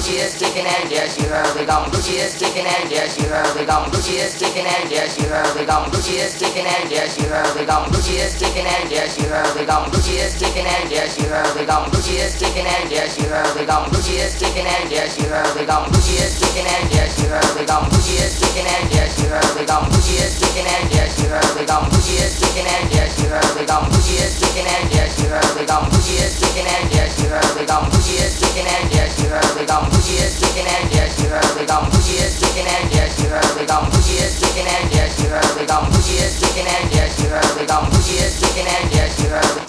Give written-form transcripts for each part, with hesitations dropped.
Gucci is kicking and yes, you heard we gon' Gucci is kicking and yes, you heard we gon' Gucci is kicking and yes, you heard we gon' Gucci is kicking and yes, you heard we gon' Gucci is kicking and yes, you heard we gon' Gucci is kicking and yes, you heard we gon' Gucci is kicking and yes, you heard we gon' Gucci is kicking and yes, you heard we gon' Gucci is kicking and yes, you heard we gon' Gucci is kicking and yes, you heard we gon' Gucci is kicking and yes, you heard we gon' Gucci is kicking and yes, you heard we gon' Gucci is kicking and yes, you heard we gon' Gucci is kicking and yes, you heard we gon' Gucci is kicking and yes, you heard we gon' Gucci is kicking and yes, you heard we gon' Gucci is kicking and yes, you heard we gon' Gucci is kicking and yes, you heard we gon' Gucci is kicking and yes, you heard we gon' Gucci is kicking and yes, you heard.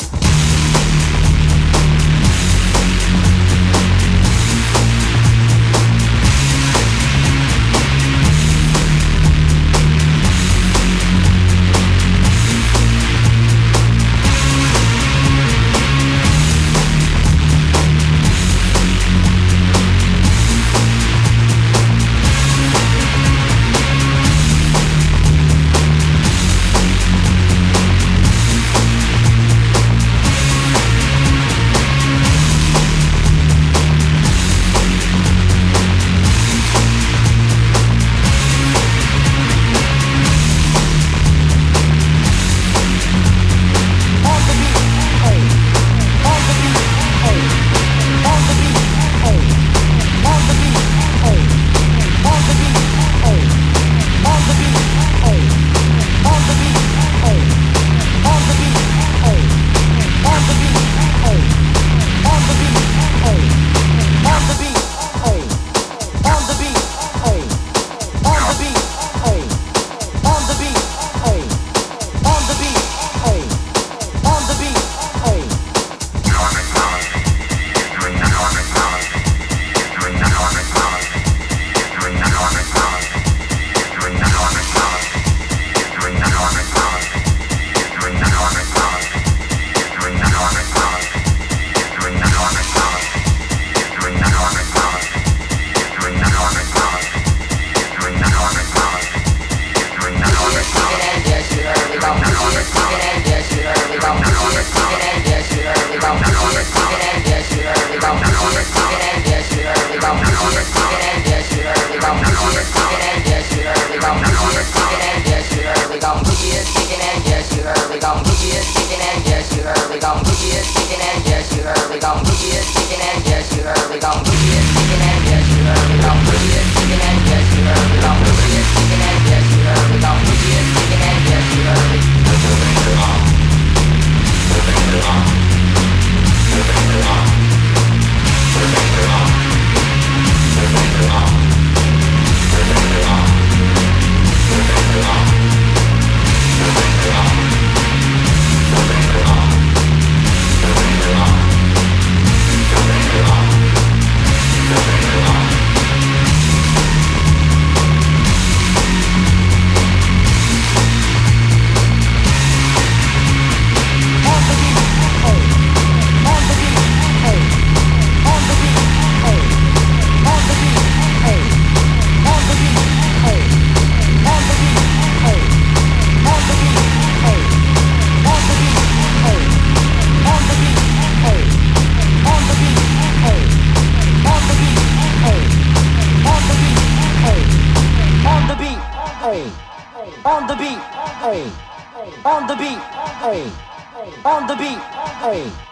On the beat, ay. On the beat, ay. On the beat, ay.